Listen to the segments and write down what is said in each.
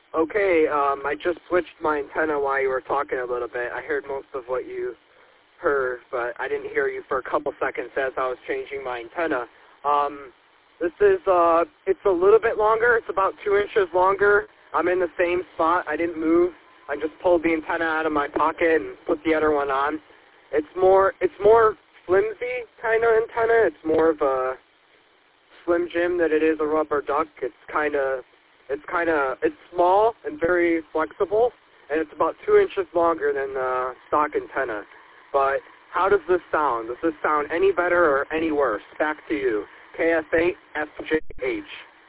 Okay, I just switched my antenna while you were talking a little bit. I heard most of what you heard, but I didn't hear you for a couple seconds as I was changing my antenna. This is, it's a little bit longer. It's about 2 inches longer. I'm in the same spot. I didn't move. I just pulled the antenna out of my pocket and put the other one on. It's more flimsy kind of antenna. It's more of a Slim Jim than it is a rubber duck. It's small and very flexible, and it's about 2 inches longer than the stock antenna. But how does this sound? Does this sound any better or any worse? Back to you. KF8 FJH.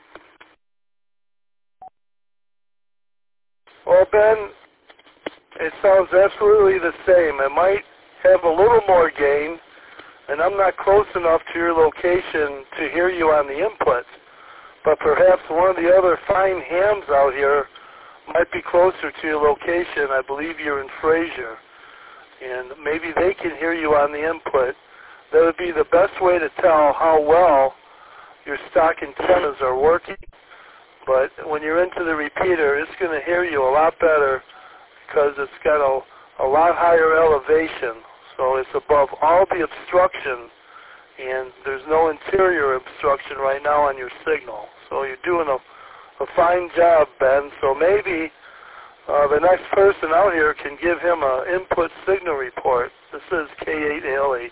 Well, Ben, it sounds absolutely the same. It might have a little more gain, and I'm not close enough to your location to hear you on the input. But perhaps one of the other fine hams out here might be closer to your location. I believe you're in Fraser, and maybe they can hear you on the input. That would be the best way to tell how well your stock antennas are working. But when you're into the repeater, it's going to hear you a lot better because it's got a lot higher elevation. So it's above all the obstruction, and there's no interior obstruction right now on your signal. So you're doing a fine job, Ben. So maybe the next person out here can give him an input signal report. This is K8ALH.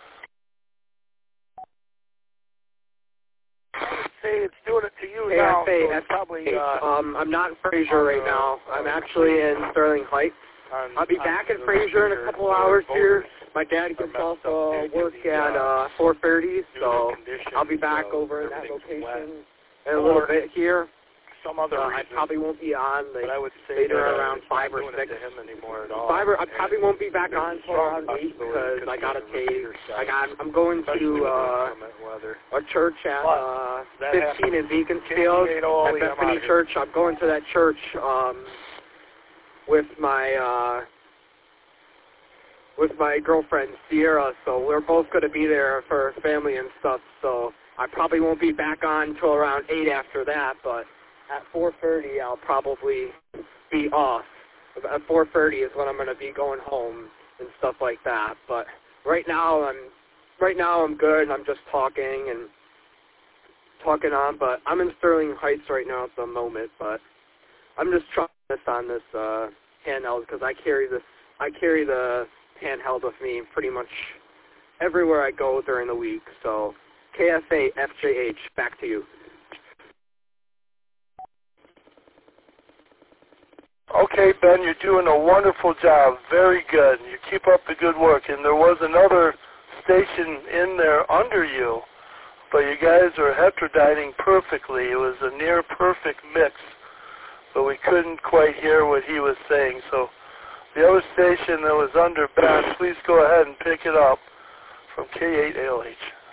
Hey, it's doing it to you Hey, now. FA, I'm not in Fraser right now. I'm actually in Sterling Heights. I'll be back in Fraser in a couple hours here. My dad gets off work at 4:30, so I'll be back over in that location in a little bit here. Some other I probably won't be on later around 5 or 6. I probably won't be back on until around 8 because I got to take. I'm going to a church at 15 in Beaconsfield at Bethany Church. I'm going to that church with my girlfriend Sierra, so we're both going to be there for family and stuff. So I probably won't be back on until around 8 after that, but at 4:30 I'll probably be off. At 4:30 is when I'm going to be going home and stuff like that. But right now I'm good. I'm just talking on. But I'm in Sterling Heights right now at the moment. But I'm just trying this on this handheld because I carry the handheld with me pretty much everywhere I go during the week. So KFA FJH, back to you. Okay, Ben, you're doing a wonderful job. Very good. You keep up the good work. And there was another station in there under you, but you guys are heterodyning perfectly. It was a near perfect mix, but we couldn't quite hear what he was saying. So the other station that was under Ben, please go ahead and pick it up from K8ALH.